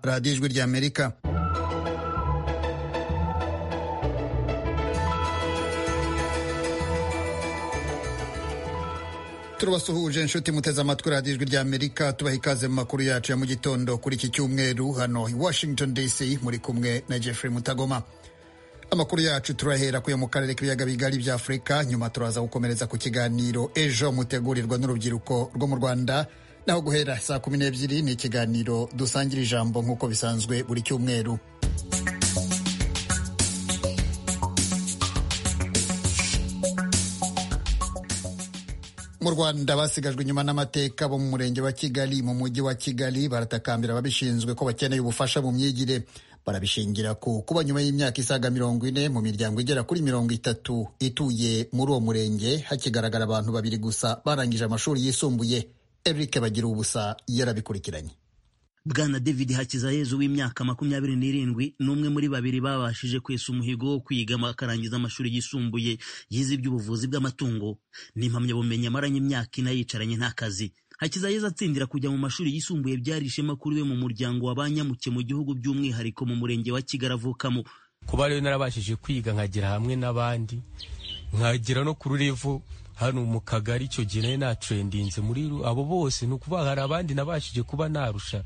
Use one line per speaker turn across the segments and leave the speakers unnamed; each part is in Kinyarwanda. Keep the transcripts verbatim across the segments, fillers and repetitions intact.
radiyo ijwi ry'Amerika. turabasuhuje inshuti muteze amatwi radiyo ijwi ry'Amerika, tubaha ikaze mu makuru yacu ya mu gitondo kuri iki cyumweru hano i Washington D C, muri kumwe na Jeffrey Mutagoma. Amakuru yacu turahera kuyo mu karere k'ibiyaga bigari bya Afurika, nyuma turaza gukomereza ku kiganiro ejo mutegurirwa n'urubyiruko rwo mu Rwanda, naho guhera saa kumi n'ebyiri ni ikiganiro dusangira ijambo nk'uko bisanzwe buri cyumweru. Mu Rwanda basigajwe inyuma n'amateka bo mu murenge wa Kigali mu mujyi wa Kigali baratakambira ababishinzwe ko bakeneye ubufasha mu myigire. Barabishingira ku kuba nyuma y'imyaka isaga mirongo ine mu miryango igera kuri mirongo itatu ituye muri uwo murenge hakigaragara abantu babiri gusa barangije amashuri yisumbuye. Eric Bagira ubusa yarabikurikiranye.
Bwana David Hakizayezu w'imyaka makumyabiri n'irindwi n'umwe muri babiri babashije kwesa umuhigo wo kwiga akarangiza amashuri yisumbuye yize iby'ubuvuzi bw'amatungo. Ni impamyabumenyi amaranye imyaka ine yicaranye nta kazi. Hakizayezu atsindira kujya mu mashuri yisumbuye byari ishema kuri we mu muryango w'abanyamuke mu gihugu, by'umwihariko mu murenge wa Kigali avukamo.
Kuba rero narabashije kwiga nkagira hamwe n'abandi, nkagira no ku rurevo hano mu kagari, icyo gihe na trendinze muri abo bose, no kuba hari abandi nabashije kuba narusha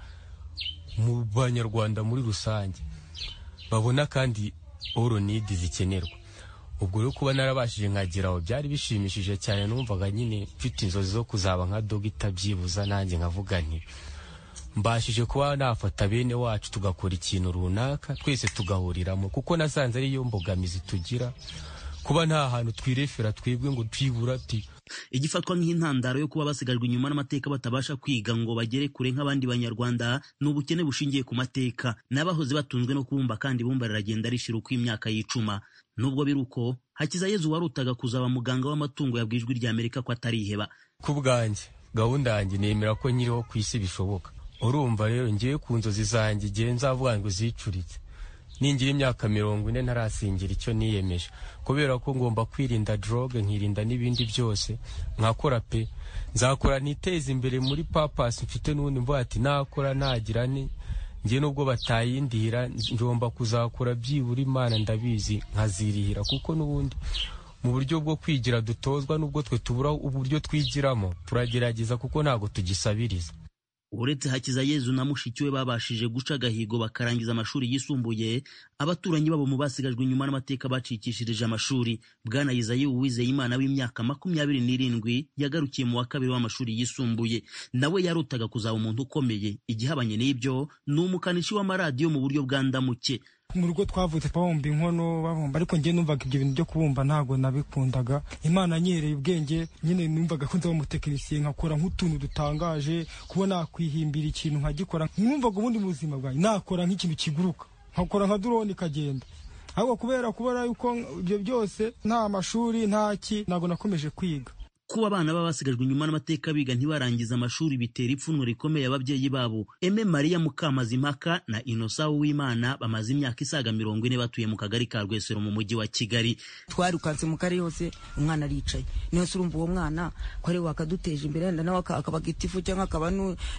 mu Banyarwanda muri rusange babona kandi all needs zikenerwa. Ubwo rero kuba narabashije nkageraho byari bishimishije cyane, numvaga nyine mfite inzozi zo kuzaba nka dogita byibuza, nanjye nkavuga nti mbashije kuba nafata bene wacu tugakora ikintu runaka twese tugahuriramo, kuko nasanze ariyo mbogamizi tugira, kuba nta hantu twirefera twebwe ngo twibura ati.
Igifatwa nk'intandaro yo kuba basigajwe inyuma n'amateka batabasha kwiga ngo bagere kure nk'abandi Banyarwanda n'ubukene bushingiye ku mateka. N'abahoze batunzwe no kubumba kandi ibumba riragenda rishira uko imyaka yicuma. Nubwo biruko, Hakizayezu warutaga kuzaba muganga w'amatungo yabwiye Ijwi ry'Amerika ko atariheba.
Ku bwanjye gahunda yanjye nemera ko nyiriho ku isi bishoboka. Urumva rero ngiye ku nzozi zanjye igihe nzavuga ngo zicuritse ningira imyaka mirongo ine ntarasingira icyo niyemeje, kubera ko ngomba kwirinda drogue nkirinda n'ibindi byose, nkakora pe nzakora niteze imbere muri purpose mfite, n'ubundi mvuga ati nakora nagira ni ngiye nubwo batayindira ngomba kuzakora byibura Imana ndabizi nkazirihira, kuko n'ubundi mu buryo bwo kwigira dutozwa, nubwo twe tubura uburyo twigiramo turagerageza kuko ntago tugisabiriza.
Uretse Hakizayezu na mushiki we babashije guca agahigo bakarangiza amashuri yisumbuye, abaturanyi babo mu basigajwe inyuma n'amateka bacikishirije amashuri. Bwana Yizayewu Uwizeyimana w'imyaka makumyabiri n'irindwi yagarukiye mu wa kabiri w'amashuri yisumbuye. Nawe yarutaga kuzaba umuntu ukomeye. Igihabanye n'ibyo ni umukanishi w'amaradiyo mu buryo bwa ndamuke.
Mu rugo twavutse babumba inkono babumba, ariko njye numvaga ibyo bintu byo kubumba ntago nabikundaga. Imana nyereye ubwenge, nyine numvaga ko nzaba umutekinisiye nkakora nk'utuntu dutangaje, kubona kwihimbira ikintu nkagikora. Numvaga ubundi mu buzima bwanjye nakora nk'ikintu kiguruka, nkakora nka drone ikagenda. Ahubwo kubera kubera yuko ibyo byose nta mashuri ntaki, ntago nakomeje kwiga.
Kuba abana babasigajwe inyuma n'amateka biga ntibarangiza amashuri bitera ipfunwe rikomeye ababyeyi babo. Eme Maria Mukamazimpaka na Innocent Uwimana bamaze imyaka isaga mirongo ine batuye mu kagari ka Rwesero mu mujyi wa Kigali.
Twarukanse mu kare yose umwana aricaye, niyo surumva uwo mwana ko ari wakaduteje imbere, yenda nawe akaba gitifu cyangwa akaba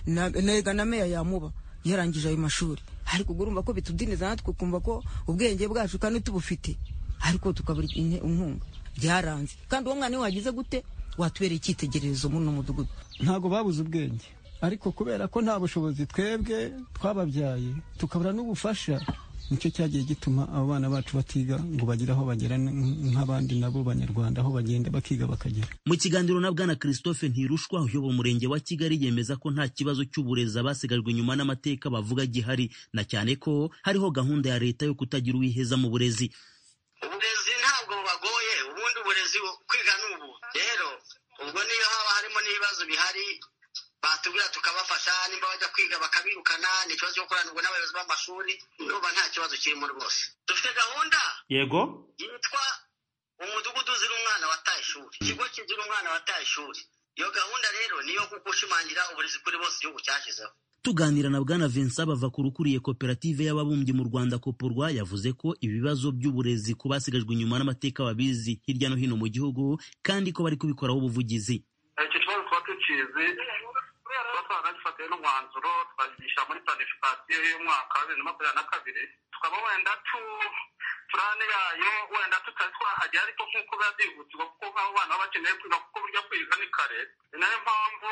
nega na meya yamuba yarangije ayo mashuri. Ariko urumva ko bitudiniza natwe kumva ko ubwenge bwacu kandi tubufite, ariko tukabura inkunga byaranze. Kandi uwo mwana wagize gute watubereye icyitegererezo mu mudugudu.
Ntago babuze ubwenge, ariko kubera ko nta bushobozi twebwe twababyaye tukabura n'ubufasha, nicyo cyagiye gituma abo bana bacu batiga ngo bagire aho bagera nk'abandi nabo Banyarwanda, aho bagenda bakiga bakagera.
Mu kiganiro na Bwana Christophe Ntirushwa uyobora umurenge wa Kigali yemeza ko nta kibazo cy'uburezi abasigajwe inyuma n'amateka bavuga gihari, na cyane ko hariho gahunda ya leta yo kutagira uwiheza mu burezi.
Uburezi ntabwo bubagoye, ubundi uburezi kwiga n'ubu rero, ubwo niyo haba harimo n'ibibazo bihari batubwira tukabafasha, nimba bajya kwiga bakabirukana, ni ikibazo cyo kuranirwa n'abayobozi b'amashuri, nuba nta kibazo kirimo rwose. Dufite gahunda
yego
yitwa umudugudu uzira umwana wataye ishuri, ikigo kizira umwana wataye ishuri. Iyo gahunda rero niyo gushimangira uburezi kuri bose igihugu cyashyizeho.
Tuganira na Bwana Vincent Bavakuru ukuriye koperative y'ababumbyi mu Rwanda Koporwa, yavuze ko ibibazo by'uburezi ku basigajwe inyuma n'amateka babizi hirya no hino mu gihugu, kandi ko bari kubikoraho ubuvugizi.
Icyo kibazo tuba tukizi, tuba twanagifata twafashe n'umwanzuro twagisha muri planification y'umwaka wa bibiri na makumyabiri na kabiri tukaba wenda tu plane yayo wenda tutari twahagera ariko nk'uko biba byihutirwa kuko nk'abo bana baba bakeneye kwiga kuko burya kwiga ni kare. Ni nayo mpamvu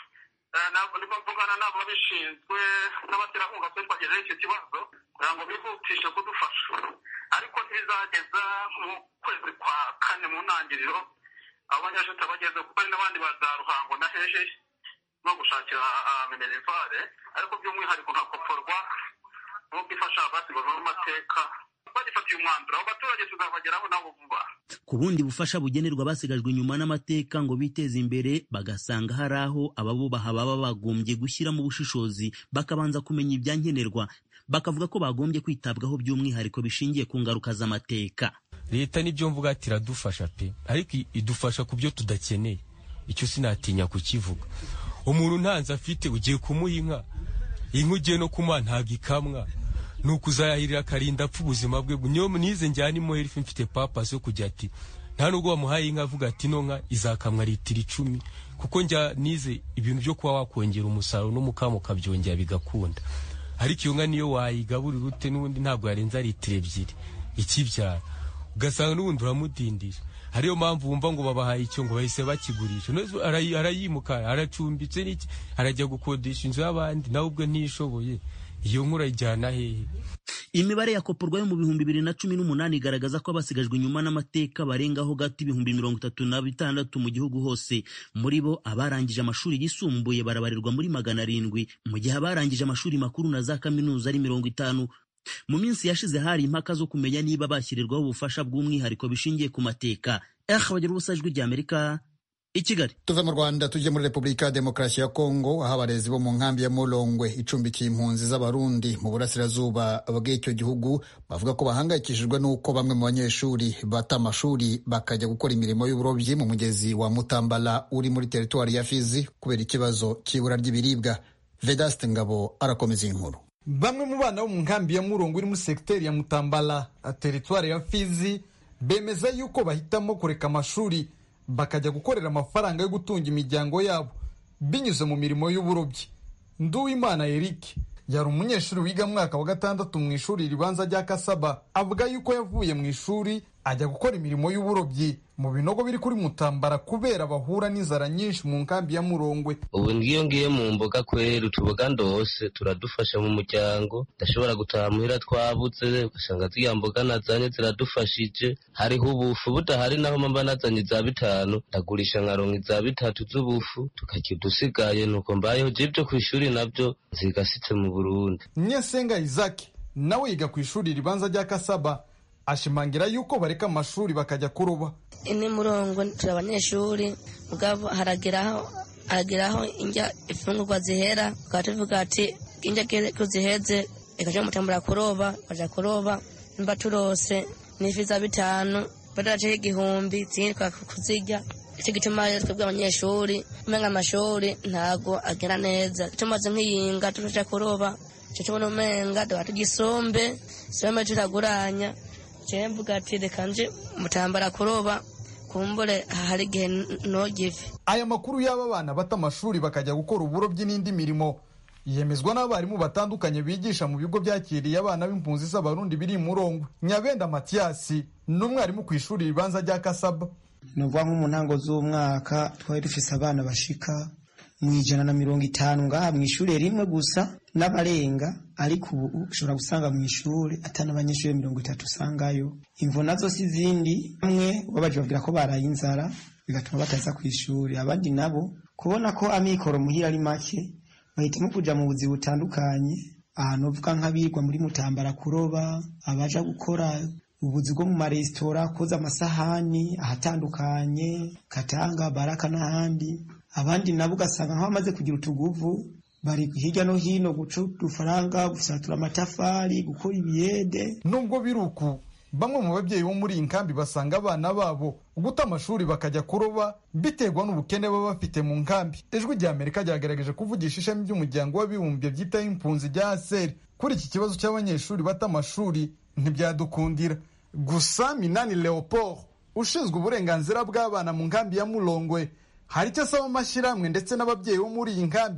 niba mvugana n'abo babishinzwe n'abaterankunga twe twagejeho icyo kibazo kugira ngo bihutishe kudufasha, ariko ntibizageza mu kwezi kwa kane mu ntangiriro abo banyeshuri bageze kuko hari n'abandi baza Ruhango na hehe no gushakira minerivare, ariko by'umwihariko hakoporwa nk'uko ifasha abasigajwe mu mateka bagifatiye umwanzuro abo baturage tuzabageraho nabo vuba.
Ku bundi bufasha bugenerwa abasigajwe inyuma n'amateka ngo biteze imbere, bagasanga hari aho ababubaha baba bagombye gushyira mu bushishozi bakabanza kumenya ibyankenerwa, bakavuga ko bagombye kwitabwaho by'umwihariko bishingiye ku ngaruka z'amateka.
Leta nibyo mvuga ati iradufasha pe, ariko idufasha ku byo tudakeneye, icyo sinatinya kukivuga. Umuntu ntanze afite ugiye kumuha inka, inka ugiye no kumuha ntabwo ikamwa, nuko uzayahirira akarinda apfa ubuzima bwe. Niyo nize njyana imuheri mfite papasi yo kujya ati nta nubwo wamuhaye inka avuga ati no nka izakamwa litiro icumi, kuko njya nize ibintu byo kuba wakongera umusaruro n'umukamo ukabyongera bigakunda. Ariko iyo nka niyo wayigaburira ute n'ubundi ntabwo yarenza litiro ebyiri ikibyara, ugasanga n'ubundi uramudindira. Hariyo mpamvu wumva ngo babahaye icyo ngo bahise bakigurisha, arayimuka aracumbitse n'iki arajya gukodesha inzu y'abandi nawe ubwo ntishoboye, iyo nkura ijyana hehe?
Imibare yakoporwa yo mu bihumbi bibiri na cumi n'umunani igaragaza ko abasigajwe inyuma n'amateka barengaho gato ibihumbi mirongo itatu na bitandatu mu gihugu hose. Muri bo abarangije amashuri yisumbuye barabarirwa muri magana arindwi, mu gihe abarangije amashuri makuru na za kaminuza ari mirongo itanu. Mu minsi yashize hari impaka zo kumenya niba bashyirirwaho ubufasha bw'umwihariko bishingiye ku mateka. Eh, bagira ubusajwi ry'Amerika i Kigali.
Tuve mu Rwanda tujye muri Repubulika ya Demokarasi ya Kongo, aho abarezi bo mu nkambi ya Mulongwe icumbikiye impunzi z'abarundi mu burasirazuba bw'icyo gihugu bavuga ko bahangayikishijwe n'uko bamwe mu banyeshuri bata amashuri bakajya gukora imirimo y'uburobyi mu mugezi wa Mutambala uri muri teritwari ya Fizi kubera ikibazo cy'ibura ry'ibiribwa. Vedaste Ngabo arakomeza inkuru.
Bamwe mu bana bo mu nkambi ya Mulongwe iri mu sekiteri ya Mutambala, teritwari ya Fizi, bemeza yuko bahitamo kureka amashuri bakajya gukorera amafaranga yo gutunga imiryango yabo binyuze mu mirimo y'uburobyi. Nduwimana Eric yari umunyeshuri wiga mwaka wa gatandatu mu ishuri ribanza rya Kasaba, avuga yuko yavuye mu ishuri ajya gukora imirimo y'uburobyi mu binogo biri kuri Mutambara kubera bahura n'inzara nyinshi mu nkambi ya Mulongwe.
Ubu ngiyo ngiye mu mboga kwera utuboga ndose turadufasha mu muryango, ndashobora gutaha muhira twabuze ugasanga ziriya mboga nazanye ziradufashije. Hariho ubufu budahari naho mba nazanye za bitanu ndagurisha nkaronka za bitatu z'ubufu tukarya udusigaye, nuko mbayeho je byo ku ishuri nabyo zigasitse mu Burundi.
Nyesenga Isaac nawe yiga ku ishuri ribanza rya Kasaba, ashimangira yuko bareka amashuri bakajya kuroba.
Ini Mulongwe turi abanyeshuri mugabo harageraho harageraho injya ifungurwa zihera, tukatuvuga ati injya kuziheze ikaje Mutambara kuroba, baja kuroba mba turose nifiza bitanu badaje igihumbi zirika kuzijya. Icyo gituma twebwe abanyeshuri umenga amashuri ntago agera neza, tumaze nk'iyinga tuje kuroba cyo cyo umenga dwa tugisombe sema turaguranya mvuga ati reka nje Mutambara kuroba kumbure hari gihe no gife.
Aya makuru y'aba bana bata amashuri bakajya gukora uburobyi n'indi mirimo yemezwa n'abarimu batandukanye bigisha mu bigo byakiriye abana b'impunzi z'abarundi biri mu Mulongwe. Nyabenda Mathiasi n'umwarimu ku ishuri ribanza rya Kasaba.
Nuvuga nko mu ntango z'umwaka twari dufise abana bashika mu ijana na mirongo itanu ngaha mu ishuri rimwe gusa n'abarenga, ariko ubu ushobora gusanga mu ishuri atana abanyeshuri mirongo itatu usangayo. Imvo nazo si zindi, bamwe babaje bavugira ko baraye inzara bigatuma bataza ku ishuri, abandi nabo kubona ko amikoro muhira ari make bahitamo kuja mu buzi butandukanye, ahantu uvuga nk'abigwa muri Mutambara kuroba, abaja gukora ubuzi bwo mu maresitora koza amasahani ahatandukanye Katanga, Baraka n'ahandi. Abandi nabo ugasanga nk'abamaze kugira utuguvu bari hirya no hino guca udufaranga, gusatura amatafari, gukora ibiyede.
Nubwo biruku bamwe mu babyeyi bo muri inkambi basanga abana babo guta amashuri bakajya kuroba biterwa n'ubukene baba bafite mu nkambi. Ijwi rya Amerika ryagerageje kuvugisha ishami ry'umuryango w'abibumbye byitaho impunzi rya A S E R kuri iki kibazo cy'abanyeshuri bata amashuri ntibyadukundira. Gusa Minani Leopold ushinzwe uburenganzira bw'abana mu nkambi ya Mulongwe hari icyo asaba amashyirahamwe ndetse n'ababyeyi bo muri iyi nkambi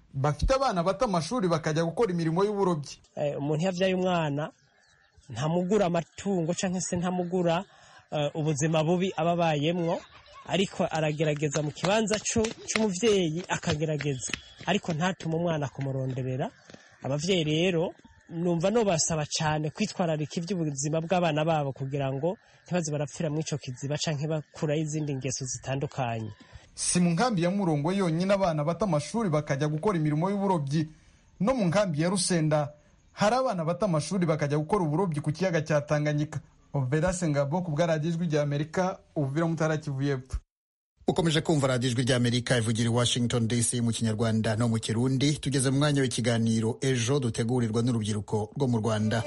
bafite abana bata amashuri bakajya gukora imirimo y'uburobyi.
Umuntu yavyaye umwana ntamugura amatungo canke se ntamugura uh, ubuzima bubi ababayemwo, ariko aragerageza mu kibanza c'umuvyeyi akagerageza, ariko ntatuma umwana kumuronderera. Abavyeyi rero numva no basaba cyane kwitwararika iby'ubuzima bw'abana babo kugira ngo ntibaze barapfira mu ico kiziba canke bakura izindi ngeso zitandukanye.
Si mu nkambi ya Murongo yonyine abana bata amashuri bakajya gukora imirimo y'uburobyi, no mu nkambi ya Rusenda hari abana bata amashuri bakajya gukora uburobyi ku kiyaga cya Tanganyika. Oberase Ngabo ku bwa radiyo ijwi rya Amerika, Uvira Mutara, Kivu y'Epfo.
Ukomeje kumva radiyo ijwi rya Amerika ivugira i Washington D C mu Kinyarwanda no mu Kirundi. Tugeze mu mwanya w'ikiganiro ejo dutegurirwa n'urubyiruko rwo mu Rwanda.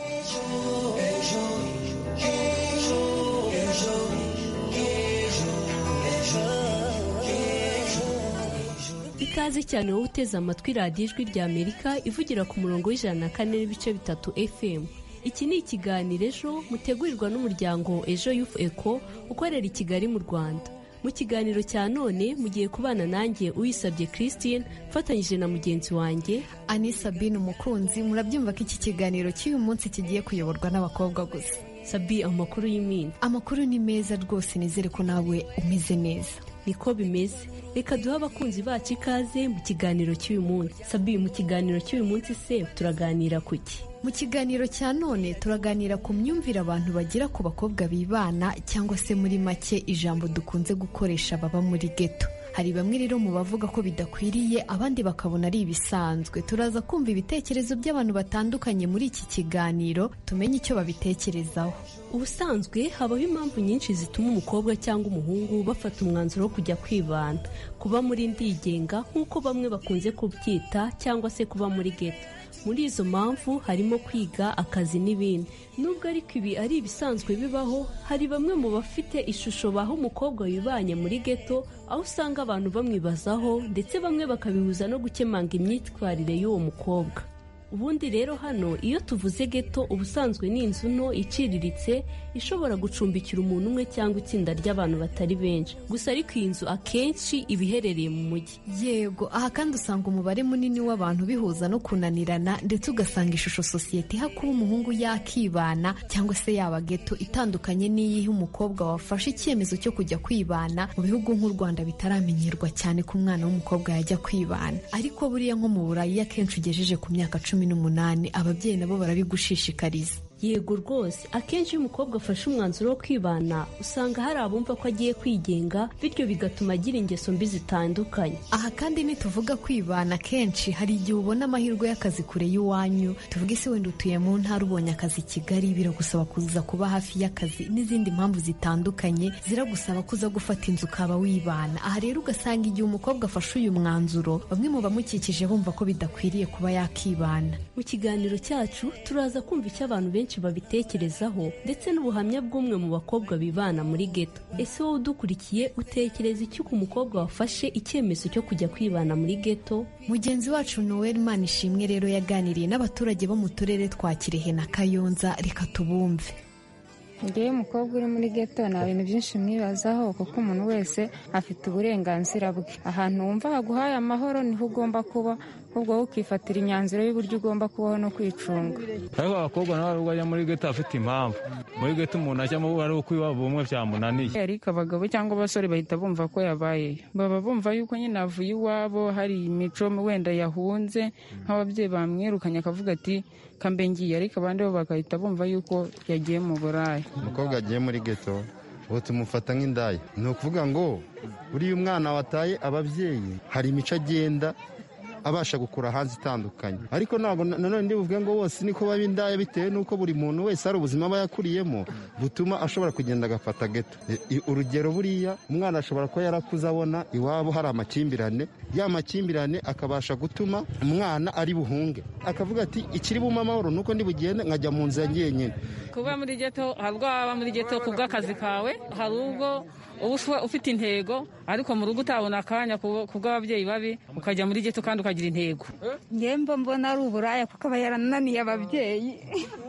Ikaze cyane wowe uteze amatwi radiyo ijwi rya Amerika ivugira ku murongo w'ijana na kane n'ibice bitatu F M. Iki ni ikiganiro ejo mutegurirwa n'umuryango Ejo Youth Eco ukorera i Kigali mu Rwanda. Mu kiganiro cya none mugiye kubana nanjye Uyisabye Christine fatanyije na mugenzi wanjye
Ani Sabine Umukunzi. Murabyumva ko iki kiganiro cy'uyu munsi kigiye kuyoborwa n'abakobwa gusa.
Sabi, amakuru y'imini?
Amakuru ni meza rwose, nizere ko nawe umeze neza.
Niko bimeze. Reka duha abakunzi bacu ikaze mu kiganiro cy'uyu munsi. Sabi, mu kiganiro cy'uyu munsi se turaganira kuki?
Mu kiganiro cya none turaganira ku myumvire abantu bagira ku bakobwa bibana, cyangwa se muri make ijambo dukunze gukoresha baba muri ghetto. Hari bamwe rero mu bavuga ko bidakwiriye, abandi bakabona ari ibisanzwe. Turaza kumva ibitekerezo by'abantu batandukanye muri iki kiganiro, tumenye icyo babitekerezaho.
Ubusanzwe habaho impamvu nyinshi zituma umukobwa cyangwa umuhungu bafata umwanzuro wo kujya kwibana, kuba muri ndigenga nk'uko bamwe bakunze kubyita, cyangwa se kuba muri ghetto. Muri izo mpamvu harimo kwiga, akazi n'ibindi. Nubwo ariko ibi ari ibisanzwe bibaho, hari bamwe mu bafite ishusho baho umukobwa wibanye muri ghetto, aho usanga abantu bamwibazaho ndetse bamwe bakabihuza no gukemanga imyitwarire y'uwo mukobwa. Ubundi rero hano iyo tuvuze ghetto ubusanzwe ni inzu nto iciriritse ishobora gucumbikira umuntu umwe cyangwa itsinda ry'abantu batari benshi. Gusa ariko iyi nzu akenshi iba iherereye mu mujyi.
Yego, aha kandi usanga umubare munini w'abantu bihuza no kunanirana, ndetse ugasanga ishusho sosiyete iha kuba umuhungu yakibana cyangwa se yaba ghetto itandukanye n'iyihe umukobwa wafashe icyemezo cyo kujya kwibana. Mu bihugu nk'u Rwanda bitaramenyerwa cyane ko umwana w'umukobwa yajya kwibana, ariko buriya nko mu Burayi akenshi ugejeje ku myaka cumi n'umunani ababyeyi nabo barabigushishikariza.
Yego rwose, akenshi iyo umukobwa afashe umwanzuro wo kwibana usanga hari abumva ko agiye kwigenga, bityo bigatuma agira ingeso mbi zitandukanye.
Aha kandi nituvuga kwibana, kenshi hari igihe ubona amahirwe y'akazi kure y'iwanyu. Tuvuge se wenda utuye mu ntara ubonye akazi i Kigali, biragusaba kuza kuba hafi y'akazi n'izindi mpamvu zitandukanye ziragusaba kuza gufata inzu ukaba wibana. Aha rero ugasanga igihe umukobwa afashe uyu mwanzuro, bamwe mu bamukikije bumva ko bidakwiriye kuba yakibana.
Mu kiganiro cyacu turaza kumva icyo abantu benshi babitekerezaho ndetse n'ubuhamya bw'umwe mu bakobwa bibana muri ghetto. Ese wowe udukurikiye utekereza iki ku mukobwa wafashe icyemezo cyo kujya kwibana muri ghetto?
Mugenzi wacu Noel Manishimwe rero yaganiriye n'abaturage bo mu turere twa Kirehe na Kayonza. Reka tubumve.
Ngewe umukobwa uri muri ghetto nta bintu byinshi mwibazaho, kuko umuntu wese afite uburenganzira bwe. Ahantu wumva haguhaye amahoro niho ugomba kuba, ahubwo wowe ukifatira imyanzuro y'uburyo ugomba kubaho no kwicunga.
Ariko abakobwa nabo bajya muri ghetto afite impamvu. Muri ghetto umuntu ajyamo ari uko iwabo bumwe byamunaniye.
Ariko abagabo cyangwa abasore bahita bumva ko yabayeyo, baba bumva yuko nyine avuye iwabo, hari imico wenda yahunze, nk'ababyeyi bamwirukanye akavuga ati kambe ngiye, ariko abandi bo bagahita bumva yuko yagiye mu burayi.
Umukobwa agiye muri ghetto ubu tumufata nk'indaya. Ni ukuvuga ngo uriya umwana wataye ababyeyi hari imico agenda abasha gukura hanze itandukanye, ariko ntabwo nanone ndibuvuge ngo bose niko baba indaya, bitewe n'uko buri muntu wese hari ubuzima aba yakuriyemo butuma ashobora kugenda agafata ghetto. Urugero, buriya umwana ashobora kuba yarakuze abona iwabo hari amakimbirane, ya makimbirane akabasha gutuma umwana ari buhunge, akavuga ati ikiri buma amahoro nuko ndi bugende nkajya mu nzira ngiye nyine.
Kuba muri ghetto, hari ubwo waba muri ghetto ku bw'akazi kawe, hari ubwo uba ufite intego ariko mu rugo utabona akanya ku bw'ababyeyi babi ukajya muri ghetto kandi ukagira intego.
Ngembo mbona ari uburaya kuko aba yarananiye ababyeyi.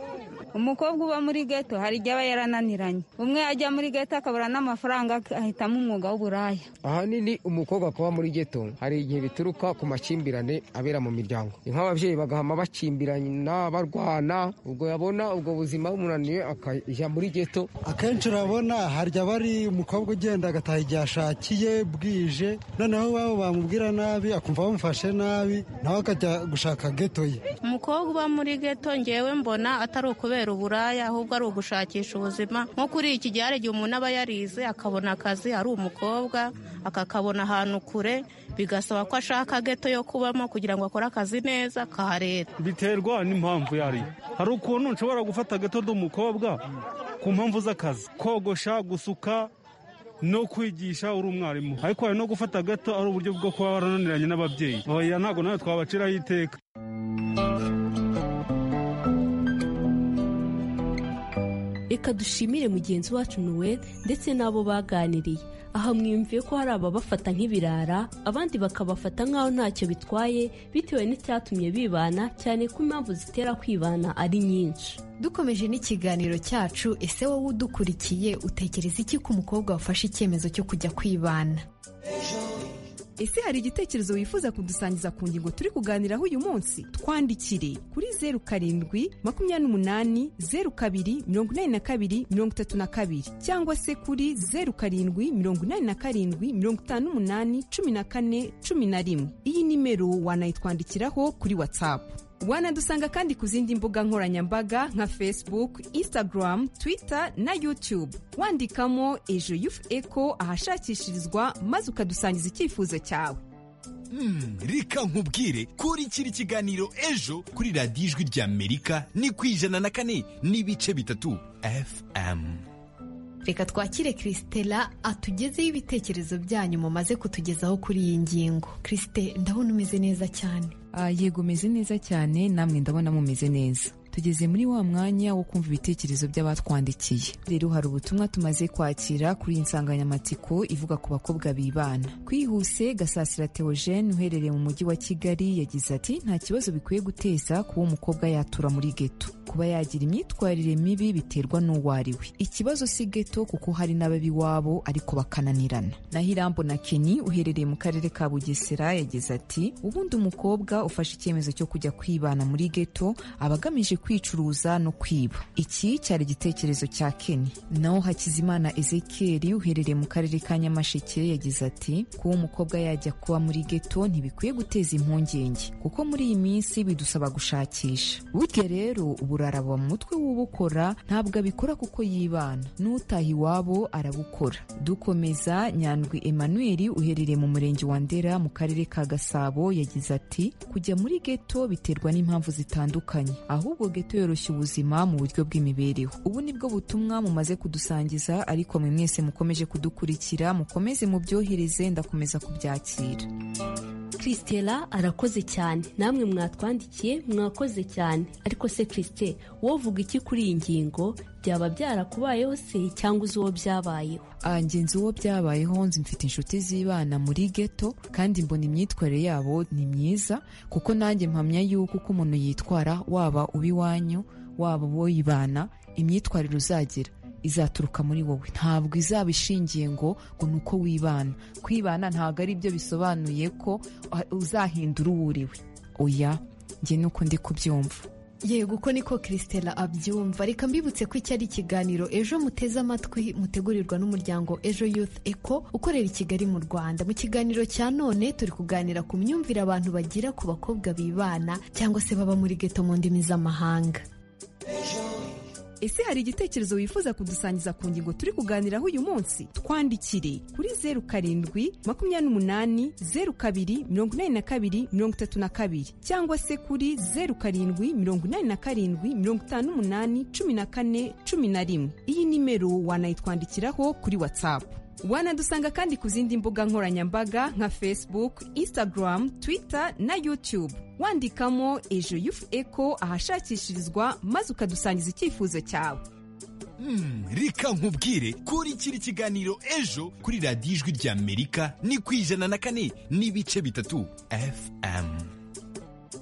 umukobwa uba muri geto hari igihe aba yarananiranye, umwe ajya muri geto akabura n'amafaranga ahitamo umwuga w'uburaya.
ahanini umukobwa kuba muri geto hari igihe bituruka ku makimbirane abera mu miryango, nk'ababyeyi bagahama bakimbirana barwana, ubwo yabona ubwo buzima bumunaniye akajya muri geto.
Akenshi urabona harya bari umukobwa ugenda agataha igihe ashakiye bwije, noneho iwabo bamubwira nabi akumva bamufashe nabi nawe akajya gushaka geto ye.
Umukobwa uba muri geto ngewe mbona atari ukubera uburaya, ahubwo ari ugushakisha ubuzima. Nko kuri iki gihe hari igihe umuntu aba yarize akabona akazi ari umukobwa akakabona ahantu kure, bigasaba ko ashaka geto yo kubamo kugira ngo akore akazi neza kaharera.
Biterwa n'impamvu yari, hari ukuntu nshobora gufata geto d'umukobwa ku mpamvu z'akazi, kogosha, gusuka no kwigisha uri umwarimu, ariko hari no gufata gato ari uburyo bwo kuba warananiranye n'ababyeyi. Oya, ntabwo nawe twabaciraho iteka.
Reka dushimire mugenzi wacu Noel ndetse n'abo baganiriye. Aha mwiyumviye ko hari ababafata nk'ibirara, abandi bakabafata nk'aho ntacyo bitwaye bitewe n'icyatumye bibana, cyane ko impamvu zitera kwibana ari nyinshi.
Dukomeje n'ikiganiro cyacu, ese wowe udukurikiye utekereza iki ku mukobwa wafashe icyemezo cyo kujya kwibana?
Ese hari igitekerezo wifuza kudusangiza ku ngingo turi kuganiraho uyu munsi? Twandikire kuri zeru karindwi makumyabiri n'umunani zeru kabiri mirongo inani na kabiri mirongo itatu na kabiri cyangwa se kuri zeru karindwi mirongo inani na karindwi mirongo itanu n'umunani cumi na kane cumi na rimwe. Iyi nimero wanayitwandikiraho kuri WhatsApp. Wanadusanga kandi ku zindi mbuga nkoranyambaga nka Facebook, Instagram, Twitter na YouTube. Wandikamo Ejo Youth Echo ahashakishirizwa maze ukadusangiza icyifuzo cyawe.
Mm, reka nkubwire kuri kiri kiganiro Ejo kuri radiyo Ijwi ry'Amerika ni ku ijana na kane n'ibice bitatu F M.
Reka twakire Christella atugezeho ibitekerezo byanyu mumaze kutugezaho kuri iyi ngingo. Christe, ndabona umeze neza cyane.
Uh, yego meze neza cyane, namwe ndabona mumeze neza. Tugeze muri wa mwanya wo kumva ibitekerezo by'abatwandikiye. Rero hari ubutumwa tumaze kwakira kuri iyi nsanganyamatsiko ivuga ku bakobwa bibana. Kwihuse Gasasira Theogene uherereye mu mujyi wa Kigali yagize ati nta kibazo bikwiye guteza kuba umukobwa yatura muri geto. Kuba yagira imyitwarire mibi biterwa n'uwo ari we. Ikibazo si geto kuko hari n'ababi wabo ariko bakananirana. Nahirambo na Kenny uherereye mu karere ka Bugesera yagize ati ubundi umukobwa ufashe icyemezo cyo kujya kwibana muri geto abagamije kwicuruza no kwiba. Iki cyari igitekerezo cya Kenny. Naho Hakizimana Ezekiel uherereye mu karere ka Nyamasheke yagize ati kuba umukobwa yajya kuba muri geto ntibikwiye guteza impungenge kuko muri iyi minsi bidusaba gushakisha. Burya rero uburara mu mutwe w'ubukora ntabwo abikora kuko yibana, n'utaha iwabo arabukora. Dukomeza, Nyandwi Emmanuel uherereye mu murenge wa Ndera mu karere ka Gasabo yagize ati kujya muri geto biterwa n'impamvu zitandukanye, ahubwo geto yoroshya ubuzima mu buryo bw'imibereho. Ubu nibwo butumwa mumaze kudusangiza, ariko mwe mwese mukomeje kudukurikira mukomeze mubyohereze, ndakomeza kubyakira.
Christella arakoze cyane, namwe mwatwandikiye mwakoze cyane. Ariko se Christe, wowe uvuga iki kuri iyi ngingo? Byaba byarakubayeho se cyangwa uzi uwo byabayeho?
Ngenzi uwo byabayeho, nzi mfite inshuti zibana muri geto kandi mbona imyitwarire yabo ni myiza, kuko nanjye mpamya yuko uko umuntu yitwara, waba ubiwanyu waba woyibana, imyitwarire uzagira izaturuka muri wowe, ntabwo izaba ishingiye ngo ngo nuko wibana. Kwibana ntabwo ari byo bisobanuye ko uzahindura uwo uriwe. Oya, njye nuko ndi kubyumva.
Yego, uko niko Christella abyumva. Reka mbibutse ko iki ari ikiganiro Ejo muteze amatwi mutegurirwa n'umuryango Ejo Youth Echo ukorera i Kigali mu Rwanda. Mu kiganiro cya none turi kuganira ku myumvire abantu bagira ku bakobwa bibana cyangwa se baba muri geto mu ndimi z'amahanga.
Ese hari igitekerezo wifuza kudusangiza ku ngingo turi kuganiraho uyu munsi? Twandikire kuri zeru karindwi makumyabiri n'umunani zeru kabiri mirongo inani na kabiri mirongo itatu na kabiri cyangwa se kuri zeru karindwi mirongo inani na karindwi mirongo itanu n'umunani cumi na kane cumi na rimwe. Iyi nimero wanayitwandikiraho kuri WhatsApp. Wanadusanga kandi ku zindi mbuga nkoranyambaga nka Facebook, Instagram, Twitter na YouTube. Wandikamo Ejo Youth Echo ahashakishirizwa maze ukadusangiza icyifuzo cyawe.
Mm, reka nkubwire kuri kiri kiganiro Ejo kuri radiyo Ijwi ry'Amerika ni ku ijana na kane n'ibice bitatu F M.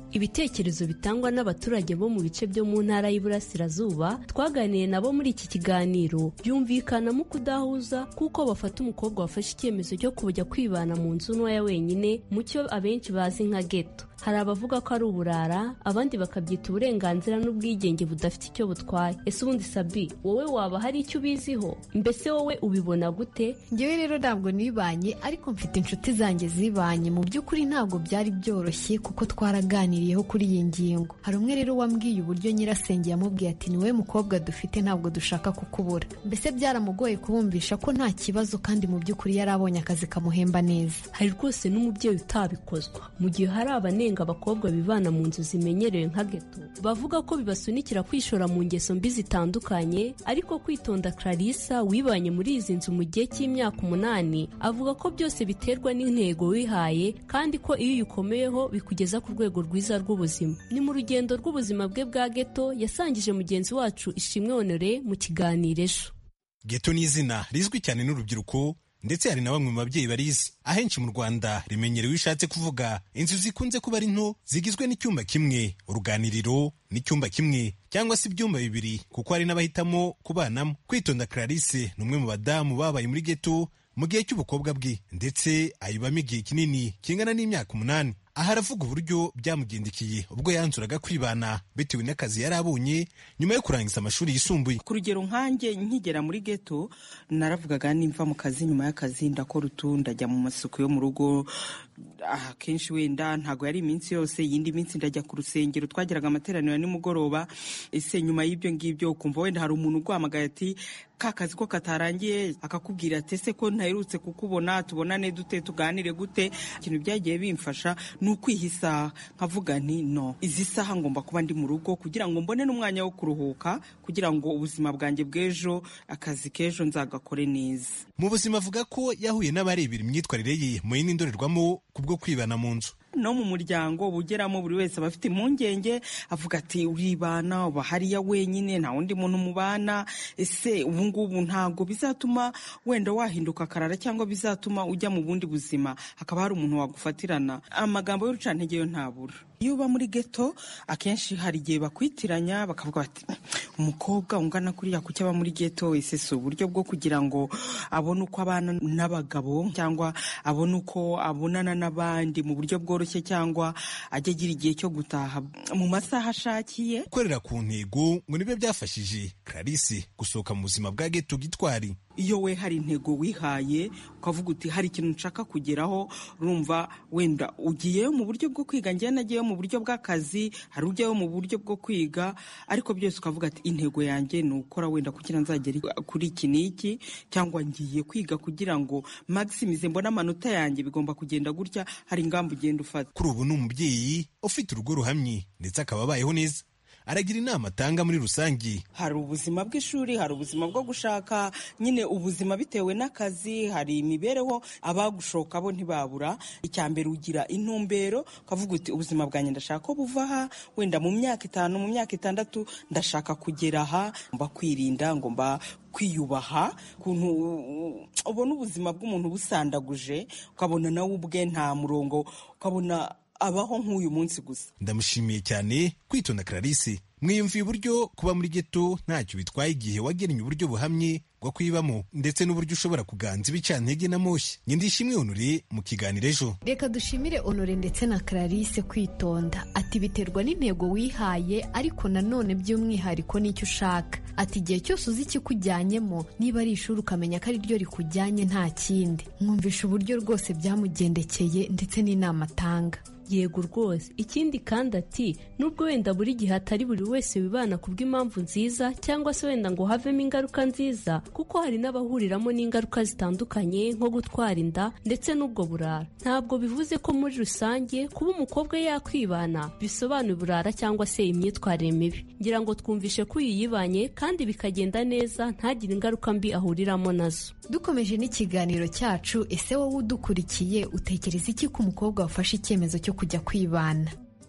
ibitekerezo bitangwa n'abaturage bo mu bice byo mu ntara y'Iburasirazuba twaganiye nabo muri iki kiganiro byumvikanamo kudahuza kuko bafata umukobwa wafashe icyemezo cyo kujya kwibana mu nzu ntoya wenyine mu cyo abenshi bazi nka ghetto. Hari abavuga ko ari uburara, abandi bakabyita uburenganzira n'ubwigenge budafite icyo butwaye. Ese ubundi Sabi, wowe waba hari icyo ubiziho? Mbese wowe ubibona gute?
Ngewe rero ntabwo nibanye, ariko mfite inshuti zanjye zibanye. Mu by'ukuri ntabwo byari byoroshye kuko twaraganiriyeho kuri iyi ngingo. Hari umwe rero wambwiye uburyo nyirasenge yamubwiye ati niwe mukobwa dufite, ntabwo dushaka kukubura. Mbese byaramugoye kubumvisha ko nta kibazo, kandi mu by'ukuri yari abonye akazi kamuhemba neza.
Hari rwose n'umubyeyi utabikozwa. Mu gihe hari abane abakobwa bibana mu nzu zimenyerewe nka ghetto bavuga ko bibasunikira kwishora mu ngeso mbi zitandukanye, ariko kwitonda Clarissa wibanye muri izi nzu mu gihe cy'imyaka umunani avuga ko byose biterwa n'intego wihaye, kandi ko iyo uyikomeyeho bikugeza ku rwego rwiza rw'ubuzima. Ni mu rugendo rw'ubuzima bwe bwa ghetto yasangije mugenzi wacu Ishimwe Honore mu kiganiro ejo.
Ghetto ni izina rizwi cyane n'urubyiruko, ndetse hari na bamwe mu babyeyi barizi. Ahenshi mu Rwanda rimenyerewe ishatse kuvuga inzu zikunze kuba ari nto, zigizwe n'icyumba kimwe, uruganiriro n'icyumba kimwe, cyangwa se ibyumba bibiri, kuko hari n'abahitamo kubanamo. Kwitonda Clarisse ni umwe mu badamu babaye muri ghetto mu gihe cy'ubukobwa bwe, ndetse ayibamo igihe kinini kingana n'imyaka umunani. Aha aravuga uburyo byamugendekeye ubwo yanzuraga kwibana bitewe n'akazi yari abonye nyuma yo kurangiza amashuri yisumbuye.
Ku rugero nkanjye nkigera muri ghetto naravugaga nimva mu kazi, nyuma y'akazi ndakora utu, ndajya mu masuku yo mu rugo. Aha kenshi wenda ntago yari iminsi yose, yindi minsi ndajya ku rusengero, twagiraga amateraniro nimugoroba. Ese nyuma y'ibyo ngibyo ukumva wenda hari umuntu uguhamagaye ati ka kazi ko katarangiye, akakubwira ati ese ko ntaherutse kukubona, tubonane dute, tuganire gute. Ikintu byagiye bimfasha ni ukwihisa, nkavuga nti no, izi saha ngomba kuba ndi mu rugo kugira ngo mbone n'umwanya wo kuruhuka, kugira ngo ubuzima bwanjye bw'ejo, akazi k'ejo nzagakore neza.
Mu buzima avuga ko yahuye n'abarebera imyitwarire ye mu yindi ndorerwamo kubwo kwibana mu nzu.
No mu muryango ubugeramo buri wese aba afite impungenge, avuga ati uribana, uba hariya wenyine, nta wundi muntu mubana. Ese ubu ngubu ntabwo bizatuma wenda wahinduka akarara, cyangwa bizatuma ujya mu bundi buzima hakaba hari umuntu wagufatirana? Amagambo y'urucantege yo ntabura. Iyo uba muri ghetto akenshi hari igihe bakwitiranya, bakavuga bati umukobwa ungana kuriya kuki aba muri ghetto. Ese si uburyo bwo kugira ngo abone uko abana n'abagabo, cyangwa abone uko abonana n'abandi mu buryo bworoshye, cyangwa ajya agira igihe cyo gutaha mu masaha ashakiye.
Gukorera ku ntego ngo nibyo byafashije Clarisse gusohoka mu buzima bwa ghetto gitwari.
Iyo we hari intego wihaye, ukavuga uti hari ikintu nshaka kugeraho, urumva wenda ugiyeyo mu buryo bwo kwiga, njye nagiyeyo mu buryo bw'akazi, hari ujyayo mu buryo bwo kwiga, ariko byose ukavuga ati intego yanjye ni ukora wenda kugira nzagere kuri iki n'iki, cyangwa ngiye kwiga kugira ngo maximize mbone amanota yanjye, bigomba kugenda gutya. Hari ingamba ugenda ufata.
Kuri ubu ni umubyeyi ufite urugo ruhamye, ndetse akaba abayeho neza. Aragira inama atanga muri rusange.
Hari ubuzima bw'ishuri, hari ubuzima bwo gushaka, nyine ubuzima bitewe n'akazi, hari imibereho. Abagushoka bo ntibabura. Icyambere ugira intumbero, ukavuga uti ubuzima bwanjye ndashaka ko buva aha, wenda mu myaka itanu, mu myaka itandatu ndashaka kugera aha. Ngomba kwirinda, ngomba kwiyubaha. Kuntu ubona ubuzima bw'umuntu busandaguje, ukabona nawe ubwe nta murongo, ukabona abaho nk'uyu munsi gusa.
Ndamushimiye cyane Kwitonda Clarisse. Mwiyumviye uburyo kuba muri ghetto ntacyo bitwaye igihe wagennye uburyo buhamye bwo kwibamo, ndetse n'uburyo ushobora kuganza ibicantege na moshya. Ndishimwe Honore mu kiganiro ejo.
Reka dushimire Honore ndetse na Clarisse Kwitonda. Ati biterwa n'intego wihaye, ariko nanone by'umwihariko n'icyo ushaka. Ati igihe cyose uzi ikikujyanyemo, niba ari ishuri ukamenya ko ari ryo rikujyanye nta kindi. Mwumvisha uburyo rwose byamugendekeye ndetse n'inama atanga.
Yego rwose. Ikindi kandi ati nubwo wenda buri gihe atari buri wese wibana kubw'impamvu nziza, cyangwa se wenda ngo havemo ingaruka nziza, kuko hari n'abahuriramo n'ingaruka zitandukanye nko gutwara inda ndetse n'ubwo burara. Ntabwo bivuze ko muri rusange kuba umukobwa yakwibana bisobanuye uburara cyangwa se imyitwarire mibi. Ngira ngo twumvishe ko uyu yibanye kandi bikagenda neza, ntagire ingaruka mbi ahuriramo nazo.
Dukomeje n'ikiganiro cyacu, ese wowe udukurikiye utekereza iki ku mukobwa wafashe icyemezo cyo kujya kwibana?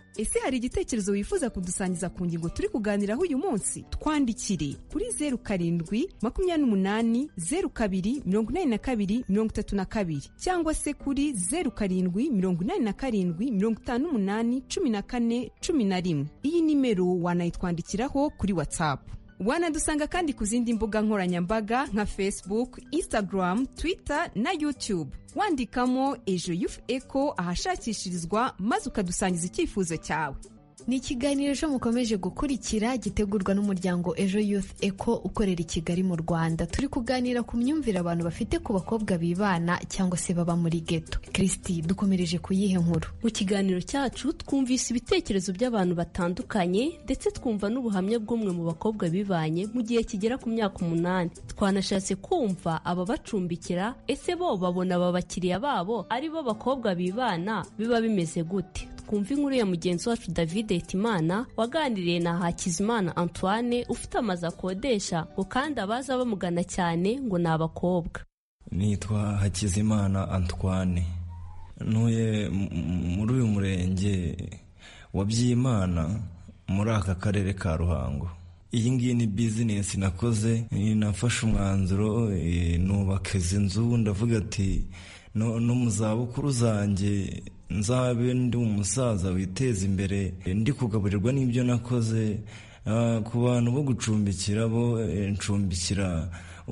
ese hari igitekerezo wifuza kudusangiza ku ngingo turi kuganiraho uyu munsi? Twandikire kuri zeru karindwi makumyabiri n'umunani zeru kabiri mirongo inani na kabiri mirongo itatu na kabiri cyangwa se kuri zeru karindwi mirongo inani na karindwi mirongo itanu n'umunani cumi na kane cumi na rimwe. Iyi nimero wanayitwandikiraho kuri WhatsApp. Wanadusanga kandi ku zindi mbuga nkoranyambaga nka Facebook, Instagram, Twitter na YouTube. Wandikamo Ejo Youth Echo ahashakishirizwa maze ukadusangiza icyifuzo cyawe.
Ni ikiganiro cyo mukomeje gukurikira gitegurwa n'umuryango Ejo Youth Echo ukorera i Kigali mu Rwanda. Turi kuganira ku myumvire abantu bafite ku bakobwa bibana cyangwa se baba muri ghetto. Kristi, dukomereje kuyihe nkuru.
Mu kiganiro cyacu twumvise ibitekerezo by'abantu batandukanye ndetse twumva n'ubuhamya bw'umwe mu bakobwa bibanye mu gihe kigera ku myaka umunani. Twanashatse kumva aba bacumbikira, ese bo babona aba bakiriya babo ari bo bakobwa bibana biba bimeze gute? Kumva inkuru ya mugenzi wacu David Hitimana waganiriye na Hakizimana Antoine ufite amazu akodesha ngo kandi abaza bamugana cyane ngo ni abakobwa.
Nitwa Hakizimana Antoine, ntuye muri uyu murenge wa Byimana muri aka karere ka Ruhango. Iyi ngiyi ni business nakoze, nafashe umwanzuro nubaka izi nzu, ndavuga ati no, no mu zabukuru zanjye nzabe ndi umusaza witeza imbere, ndi kugaburirwa n'ibyo nakoze. Uh, ku bantu bo gucumbikira bo ncumbikira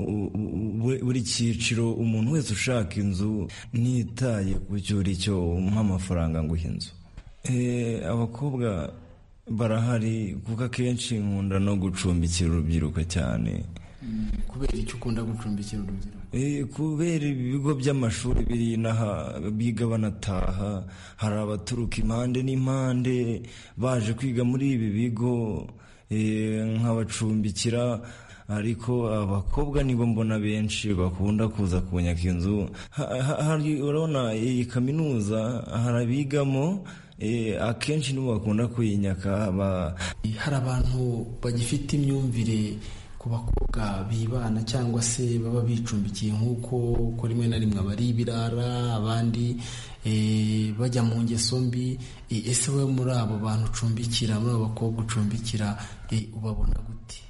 buri cyiciro, umuntu wese ushaka inzu nitaye ku cyuri cyo umpa amafaranga nguha inzu. Eh, abakobwa barahari kuko akenshi nkunda no gucumbikira urubyiruko cyane.
Kubera icyo ukunda gucumbikira urubyiruko?
Eh, kubera ibigo by'amashuri biri naha biga banataha, hari abaturuka impande n'impande baje kwiga muri ibi bigo, eh, nk'abacumbikira. Ariko abakobwa nibo mbona benshi bakunda kuza kunyaka inzu. Hari urabona iyi kaminuza harabigamo, eh, akenshi nibo bakunda kuyinyaka.
Hari abantu bagifite imyumvire ku bakobwa bibana cyangwa se baba bicumbikiye nk'uko ko rimwe na rimwe abari ibirara, abandi e, bajya mu ngeso mbi. E, ese we muri abo bantu ucumbikira, muri abo bakobwa ucumbikira, e, ubabona gute?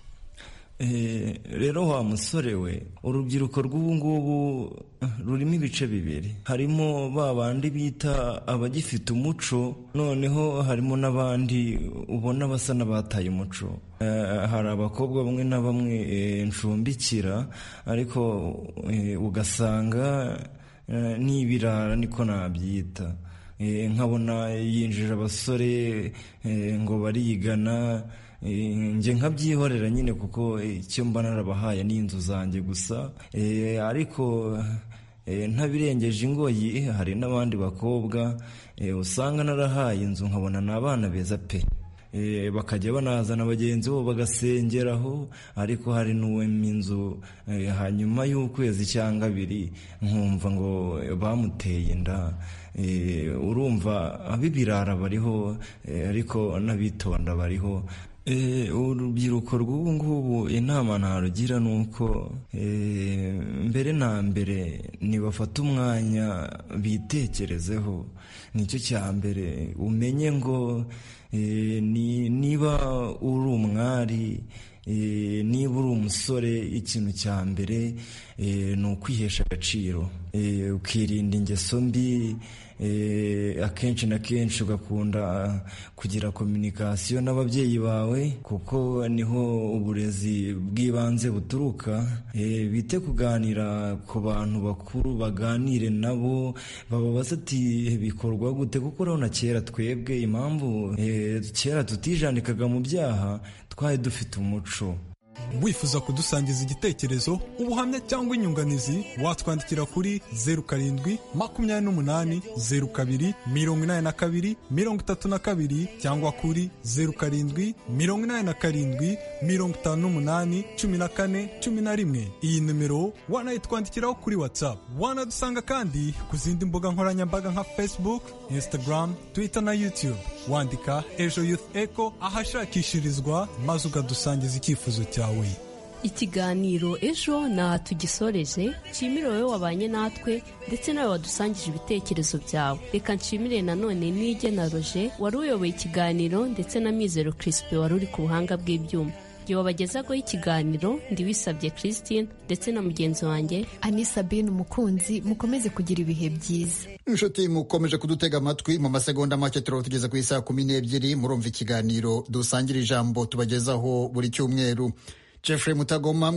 E, rero wa musore we, urubyiruko rw'ubu ngubu rurimo ibice bibiri. Harimo ba bandi bita abagifite umuco, noneho harimo n'abandi ubona basa n'abataye umuco. Uh, hari abakobwa bamwe na bamwe e, ncumbikira, ariko e, ugasanga e, n'ibirara niko nabyita. E, nkabona yinjira abasore e, ngo barigana, e, nge nkabyihorera nyine kuko icyo mba narabahaye n'inzu zanjye gusa. E, ariko e, ntabirengeje ingoyi, hari n'abandi bakobwa e, usanga narahaye inzu nkabona n'abana beza pe. E, bakajya banazana bagenzi bo bagasengeraho, ariko hari n'uwema inzu e, hanyuma y'ukwezi cyangwa abiri nkumva ngo bamuteye inda. E, urumva abibirara bariho, e, ariko n'abitonda bariho. E, urubyiruko rw'ubu ngubu inama narugira nuko e, mbere na mbere nibafata umwanya bitekerezeho. Nicyo cya mbere, umenye ngo e, ni, niba uri umwari, e, niba uri umusore, ikintu cya mbere e, ni ukwihesha agaciro, e, ukirinda ingeso mbi. E, akenshi na kenshi ugakunda kugira kominikasiyo n'ababyeyi bawe kuko niho uburezi bw'ibanze buturuka. E, bite kuganira ku bantu bakuru, baganire nabo, bababaza ati bikorwa gute, kuko urabona kera twebwe impamvu e, kera tutijandikaga mu byaha, twari dufite umuco.
Wifuza kudusangiza igitekerezo, ubuhamya cyangwa inyunganizi, watwandikira kuri zeru karindwi makumyabiri n'umunani zeru kabiri mirongo inani na kabiri mirongo itatu na kabiri cyangwa kuri zeru karindwi mirongo inani na karindwi mirongo itanu n'umunani cumi na kane cumi na rimwe. Iyi nimero wanayitwandikiraho kuri WhatsApp. Wanadusanga kandi ku zindi mbuga nkoranyambaga nka Facebook, Instagram, Twitter na YouTube. Wandika Ejo Youth Echo ahashakishirizwa maze ukadusangiza icyifuzo cyawe.
ikiganiro ejo na tugisoreje. Nshimire wowe wabanye natwe ndetse nawe wadusangije ibitekerezo byawe. Reka nshimire nanone Nige na Roger wari uyoboye ikiganiro ndetse na Mizero Crispe wari uri ku buhanga bw'ibyuma. Yo wabagezaho ikiganiro ndi Wisabye Christine ndetse na mugenzi wanjye
Ani Sabine umukunzi. Mukomeze kugira ibihe byiza.
Inshuti mukomeje kudutega amatwi. Mu masegonda make turaba tugeze ku isaha kumi n'ebyiri. Murumva ikiganiro dusangira ijambo tubagezaho buri cyumweru. Jeffrey Mutagoma